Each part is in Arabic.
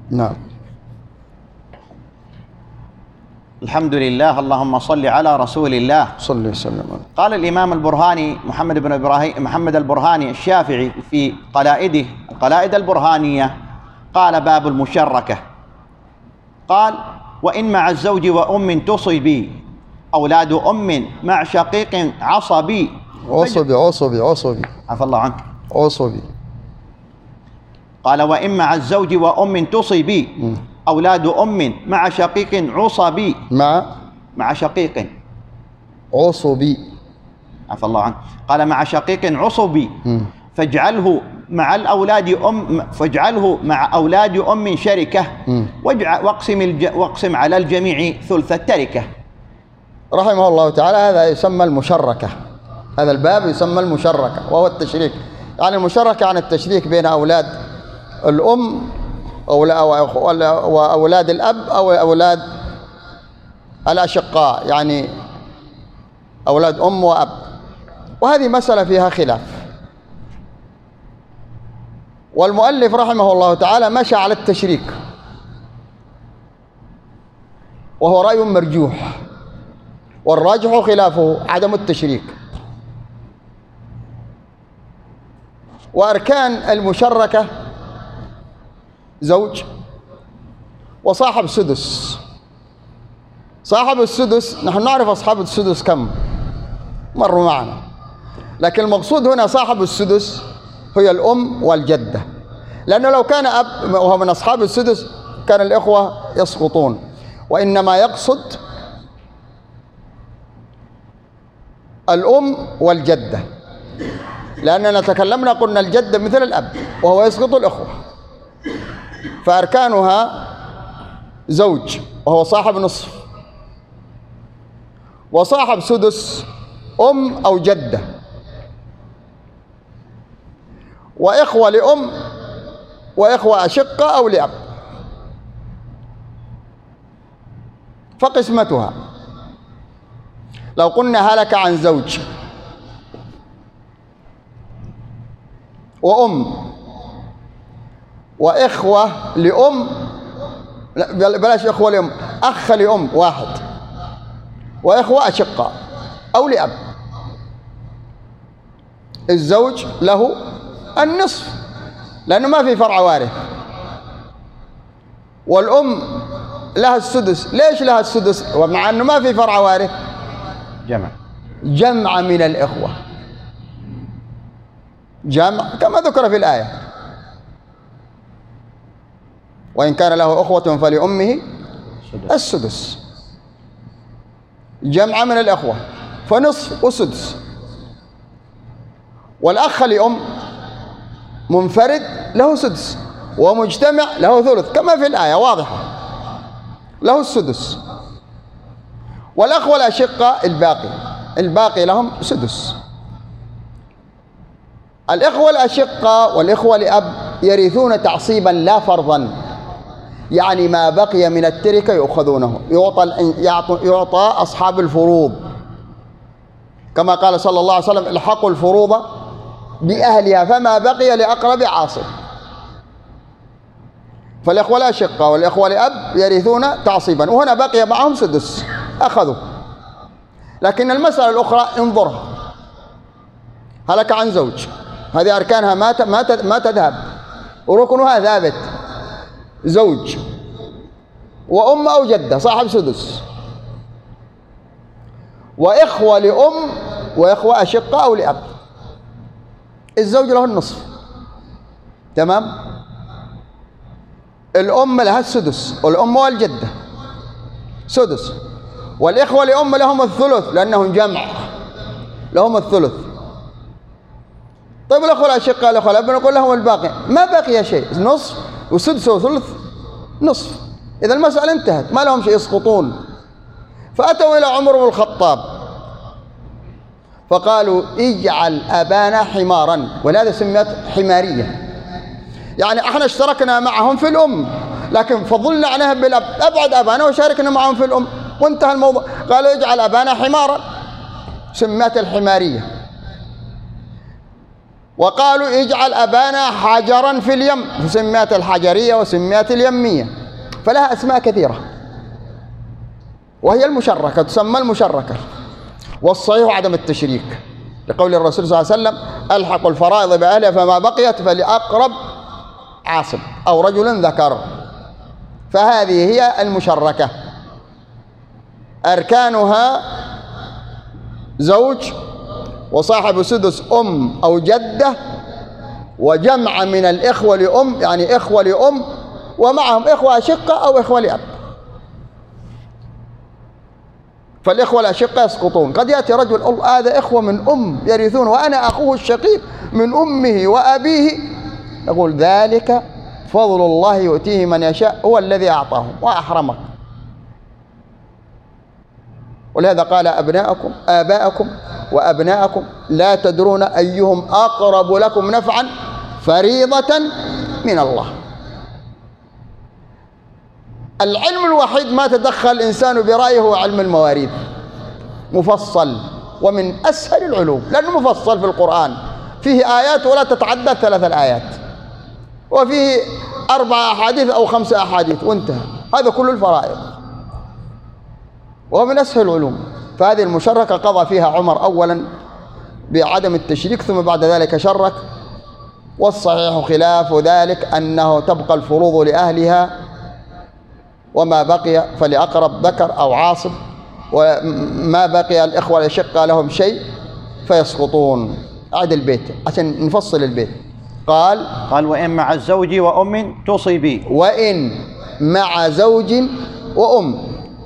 نعم. الحمد لله، اللهم صل على رسول الله. صلى وسلم. قال الإمام البرهاني محمد البرهاني الشافعي في قلائده القلائد البرهانية، قال: باب المشركة. قال: وإن مع الزوج وأم تصبي أولاد أم مع شقيق عصبي. عصبي عفى الله عنك. عصبي. قال: وإن مع الزوج وأم تصبي أولاد أم مع شقيق عصبي. مع شقيق عصبي. عفى الله عنك. قال: مع شقيق عصبي فاجعله مع أولاد أم شركة واقسم على الجميع ثلث التركة. رحمه الله تعالى. هذا يسمى المشركة، هذا الباب يسمى المشركة، وهو التشريك. يعني المشركة عن التشريك بين أولاد الأم وأولاد الأب أو أولاد الأشقاء، يعني أولاد أم وأب. وهذه مسألة فيها خلاف، والمؤلف رحمه الله تعالى مشى على التشريك، وهو رأي مرجوح، والراجح خلافه عدم التشريك. وأركان المشركة زوج وصاحب سدس. صاحب السدس نحن نعرف أصحاب السدس كم مروا معنا، لكن المقصود هنا صاحب السدس هي الأم والجدة، لأنه لو كان أب وهو من أصحاب السدس كان الإخوة يسقطون، وإنما يقصد الأم والجدة، لأننا تكلمنا قلنا الجدة مثل الأب وهو يسقط الإخوة. فأركانها زوج وهو صاحب نصف، وصاحب سدس أم أو جدة، وإخوة لأم وإخوة أشقة أو لأب. فقسمتها لو قلنا هلك عن زوج وأم وإخوة لأم، بلاش إخوة لأم، أخ لأم واحد وإخوة أشقاء أو لأب، الزوج له النصف لأنه ما في فرع وارث، والأم لها السدس. ليش لها السدس ومع أنه ما في فرع وارث؟ جمع من الإخوة، جمع كما ذكر في الآية: وإن كان له أخوة فلأمه السدس. جمع من الأخوة فنصف وسدس. والأخ لأم منفرد له سدس، ومجتمع له ثلث كما في الآية واضحة، له السدس. والأخوة الأشقاء الباقي لهم سدس. الإخوة الأشقاء والإخوة لأب يرثون تعصيبا لا فرضا، يعني ما بقي من التركة يأخذونه، يعطى أصحاب الفروض، كما قال صلى الله عليه وسلم: الحقوا الفروض بأهلها فما بقي لأقرب عاصب. فالإخوة الأشقاء والإخوة لأب يرثون تعصيبا، وهنا بقي معهم سدس أخذوا. لكن المسألة الأخرى انظرها: هلك عن زوج، هذه أركانها ما تذهب وركنها ثابت، زوج وأم أو جدة صاحب سدس، وإخوة لأم وإخوة أشقاء أو لأب، الزوج له النصف، تمام؟ الأم لها السدس، والأم والجدة سدس، والإخوة لأم لهم الثلث لأنهم جمع، لهم الثلث. طيب الأخوة الأشقاء الأخوة الأب نقول لهم الباقي، ما بقي شيء، نصف وسدس وثلث نصف، إذا المسألة انتهت، ما لهم شيء يسقطون. فأتوا إلى عمر بن الخطاب فقالوا: اجعل أبانا حمارا، ولهذا سميت حمارية، يعني احنا اشتركنا معهم في الأم لكن فضلنا نهب بالأب، أبعد أبانا وشاركنا معهم في الأم وانتهى الموضوع. قالوا: اجعل أبانا حمارا، سميت الحمارية. وقالوا اجعل أبانا حجرا في اليم، فسميت الحجرية وسميت اليمية، فلها أسماء كثيرة، وهي المشركة، تسمى المشركة. والصحيح عدم التشريك، لقول الرسول صلى الله عليه وسلم ألحقوا الفرائض بأهلها فما بقيت فلأقرب عاصب أو رجل ذكر، فهذه هي المشركة. أركانها زوج وصاحب سدس أم أو جدة وجمع من الإخوة لأم، يعني إخوة لأم ومعهم إخوة أشقة أو إخوة لأب. فالإخوة الأشقة يسقطون. قد يأتي رجل هذا إخوة من أم يرثون وأنا أخوه الشقيق من أمه وأبيه، يقول ذلك فضل الله يؤتيه من يشاء، هو الذي أعطاهم وأحرمك. ولهذا قال أبناءكم آباءكم وأبناءكم لا تدرون أيهم أقرب لكم نفعا فريضة من الله. العلم الوحيد ما تدخل الإنسان برأيه هو علم المواريث، مفصل ومن أسهل العلوم، لأنه مفصل في القرآن، فيه آيات ولا تتعدى 3 الآيات، وفيه 4 أحاديث أو 5 أحاديث وانتهى، هذا كل الفرائض، وهو من أسهل العلوم. فهذه المشركة قضى فيها عمر أولا بعدم التشريك، ثم بعد ذلك شرك. والصحيح خلاف ذلك، أنه تبقى الفروض لأهلها وما بقي فلأقرب ذكر أو عاصب، وما بقي الإخوة الأشقة لهم شيء فيسقطون. أعد البيت عشان نفصل البيت. قال وإن مع الزوج وأم تصبي، وإن مع زوج وأم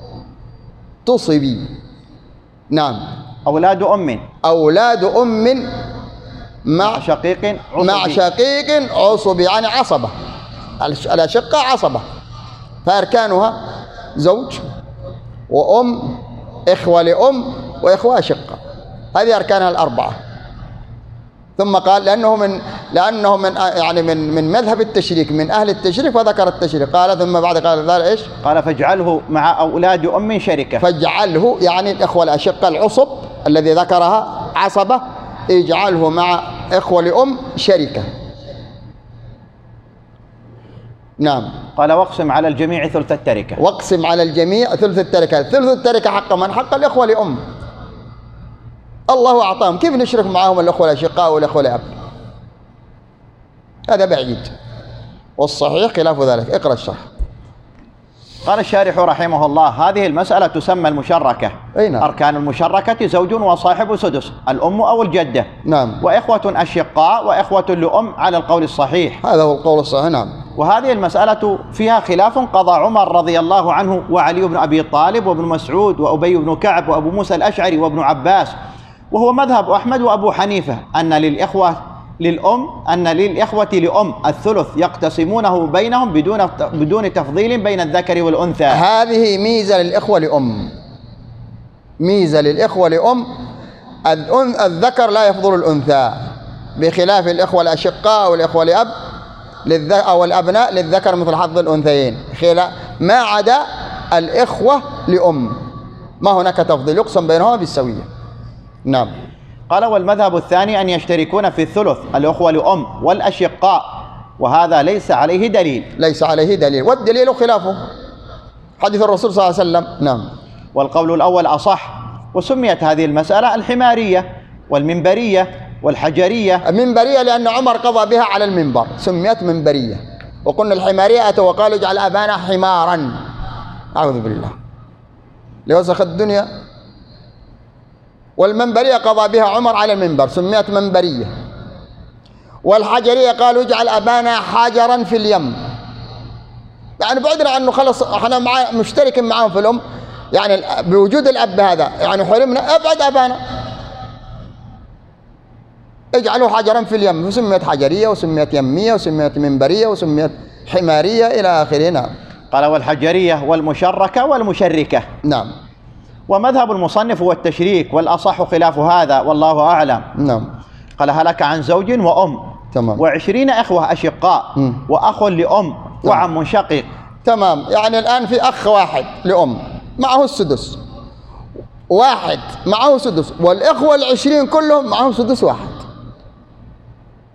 تصبي. نعم. أولاد أم مع شقيق عصب، يعني عصبة. الأشقة عصبة، فأركانها زوج وأم، إخوة لأم وإخوة أشقة، هذه أركانها ال4. ثم قال لأنه من يعني من مذهب التشريك، من أهل التشريك، فذكر التشريك. قال ثم بعد قال ذلك إيش؟ قال فاجعله مع أولاد أم شركة. فاجعله يعني الإخوة الأشقة العصب الذي ذكرها عصبة، اجعله مع إخوة لأم شركة. نعم. قال واقسم على الجميع ثلث التركة. واقسم على الجميع ثلث التركة. ثلث التركة حق من؟ حق الإخوة لأم، الله أعطاهم، كيف نشرك معهم الأخوة الأشقاء والأخوة لأب؟ هذا بعيد، والصحيح خلاف ذلك. اقرأ الشرح. قال الشارح رحمه الله: هذه المسألة تسمى المشركة. نعم. أركان المشركة زوج وصاحب سدس، الأم أو الجدة. نعم. وإخوة أشقاء وإخوة لأم على القول الصحيح. هذا هو القول الصحيح. نعم. وهذه المسألة فيها خلاف قضى عمر رضي الله عنه وعلي بن أبي طالب وابن مسعود وأبي بن كعب وأبو موسى الأشعري وابن عباس، وهو مذهب أحمد وأبو حنيفة، أن للإخوة لأم الثلث يقتسمونه بينهم بدون تفضيل بين الذكر والأنثى. هذه ميزة للإخوة لأم، ميزة للإخوة لأم، الذكر لا يفضل الأنثى، بخلاف الإخوة الأشقاء والإخوة لأب أو الأبناء للذكر مثل حظ الأنثيين، ما عدا الإخوة لأم ما هناك تفضيل، يقسم بينهما بالسوية. نعم. قال والمذهب الثاني أن يشتركون في الثلث الأخوة لأم والأشقاء، وهذا ليس عليه دليل. ليس عليه دليل، والدليل خلافه حديث الرسول صلى الله عليه وسلم. نعم. والقول الأول أصح، وسميت هذه المسألة الحمارية والمنبرية والحجرية. المنبرية لأن عمر قضى بها على المنبر، سميت منبرية. وقلنا الحمارية أتوا وقالوا اجعل أبانا حمارا، أعوذ بالله، لوسخ الدنيا. والمنبرية قضى بها عمر على المنبر، سميت منبرية. والحجرية قالوا اجعل أبانا حجرا في اليم، يعني بعدنا عنه، خلص احنا مشترك معاهم في الأم، يعني بوجود الأب هذا يعني حرمنا، ابعد أبانا، اجعلوا حجرا في اليم، فسميت حجرية وسميت يمية وسميت منبرية وسميت حمارية إلى آخره. نعم. قال والحجرية والمشركة والمشركة. نعم. ومذهب المصنف هو التشريك، والأصح خلاف هذا والله أعلم. نعم. قال هلك عن زوج وأم. تمام. و20 إخوة أشقاء وأخ لأم وعم شقيق. تمام. يعني الآن في أخ واحد لأم معه السدس، واحد معه سدس، والإخوة 20 كلهم معهم سدس واحد.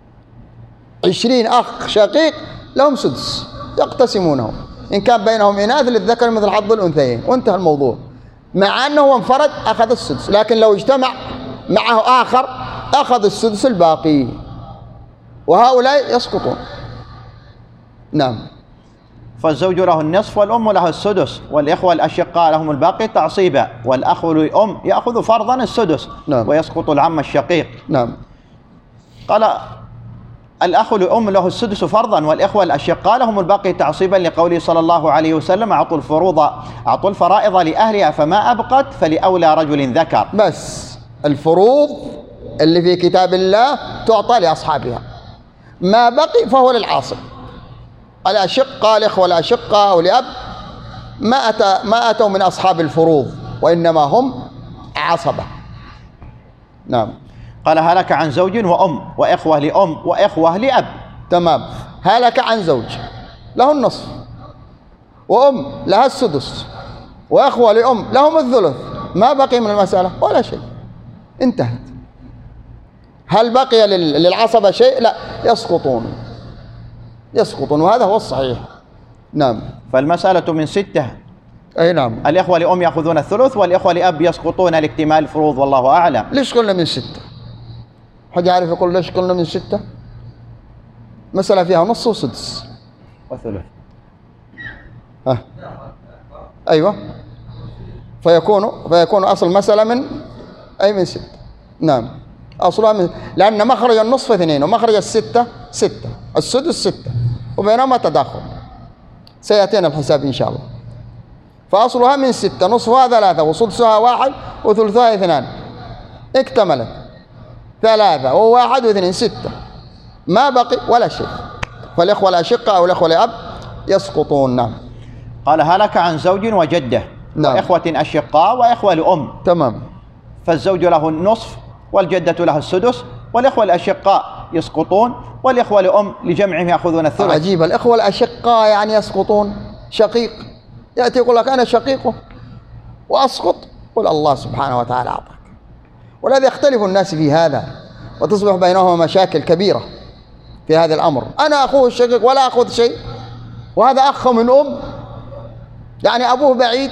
20 أخ شقيق لهم سدس يقتسمونه، إن كان بينهم إناث للذكر مثل حظ الأنثيين، وانتهى الموضوع. مع أنه هو انفرد أخذ السدس، لكن لو اجتمع معه آخر أخذ السدس الباقي، وهؤلاء يسقطون. نعم. فالزوج له النصف والأم له السدس، والإخوة الأشقاء لهم الباقي تعصيبا، والأخ للأم يأخذ فرضا السدس. نعم. ويسقط العم الشقيق. نعم. قال الأخ للأم له السدس فرضا، والإخوة الأشقاء لهم الباقي تعصيبا، لقوله صلى الله عليه وسلم: أعطوا الفرائض لأهلها فما أبقت فلأولى رجل ذكر. بس الفروض اللي في كتاب الله تعطى لأصحابها، ما بقي فهو للعاصب. الأشقة، الإخوة الأشقة أو لأب ما أتوا من أصحاب الفروض، وإنما هم عصبة. نعم. قال: هلك عن زوج وأم وإخوة لأم وإخوة لأب. تمام. هلك عن زوج له النصف، وأم لها السدس، وإخوة لأم لهم الثلث، ما بقي من المسألة ولا شيء، انتهت. هل بقي للعصبة شيء؟ لا، يسقطون، وهذا هو الصحيح. نعم. فالمسألة من 6. أي نعم. الإخوة لأم يأخذون الثلث، والإخوة لأب يسقطون لاكتمال الفروض، والله أعلم. ليش قلنا من 6؟ حد يعرف يقول ليش قلنا من 6؟ مسألة فيها نص وسدس وثلث. أيوة. فيكون أصل مسألة من 6. نعم. أصلها لأن مخرج النصف 2 ومخرج الستة 6، السدس 6، وبينهما تداخل سيأتينا الحساب إن شاء الله. فأصلها من 6، نصفها 3 وسدسها 1 وثلثها 2، اكتملت 3 و1 و2 6، ما بقي ولا شيء. فالإخوة الأشقة أو الإخوة لأب يسقطون. نعم. قال: هلك عن زوج وجدة. نعم. وإخوة أشقاء وإخوة لأم. تمام. فالزوج له النصف، والجدة لها السدس، والإخوة الأشقاء يسقطون، والإخوة لأم لجمعهم يأخذون الثلث. عجيب، الإخوة الأشقاء يعني يسقطون. شقيق يأتي يقول لك أنا شقيقه وأسقط، قل الله سبحانه وتعالى أعطاك. والذي يختلف الناس في هذا، وتصبح بينهما مشاكل كبيرة في هذا الأمر. أنا أخوه الشقيق ولا أخذ شيء، وهذا أخ من أم، يعني أبوه بعيد،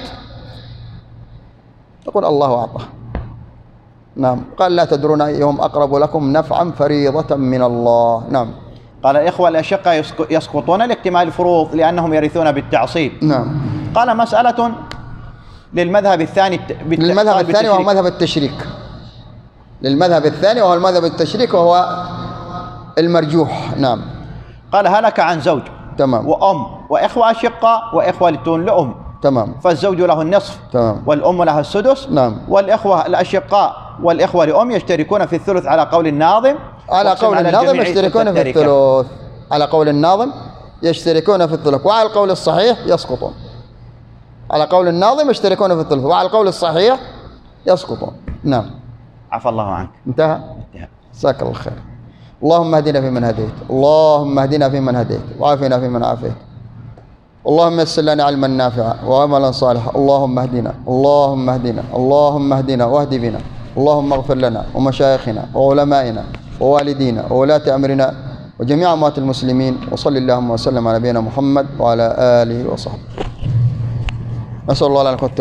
يقول الله أعطاه. نعم. قال: لا تدرون أيهم أقرب لكم نفعا فريضة من الله. نعم. قال: الإخوة الأشقاء يسقطون لاكتمال الفروض لأنهم يرثون بالتعصيب. نعم. قال: مسألة للمذهب الثاني. وهو مذهب التشريك. للمذهب الثاني وهو المذهب التشريك، وهو المرجوح. نعم. قال: هلك عن زوج. تمام. وأم وإخوة أشقاء وإخوة لأم. تمام. فالزوج له النصف. تمام. والأم لها السدس. نعم. والإخوة الأشقاء والإخوة لأم يشتركون في الثلث على قول الناظم. على قول الناظم يشتركون في الثلث. على قول الناظم يشتركون في الثلث، وعلى القول الصحيح يسقطون. على قول الناظم يشتركون في الثلث، وعلى القول الصحيح يسقطون. نعم. عفى الله عنك. انتهى. جزاك الله خير. اللهم اهدنا فيمن هديت، اللهم اهدنا فيمن هديت، وعافنا فيمن عافيت. اللهم يسر لنا علما نافعا وعملا صالحا. اللهم اهدنا، اللهم اهدنا، اللهم اهدنا واهد بنا. اللهم اغفر لنا ومشايخنا وعلمائنا ووالدينا وولاة أمرنا وجميع أموات المسلمين. وصل اللهم وسلم على نبينا محمد وعلى آله وصحبه. نسأل الله لنا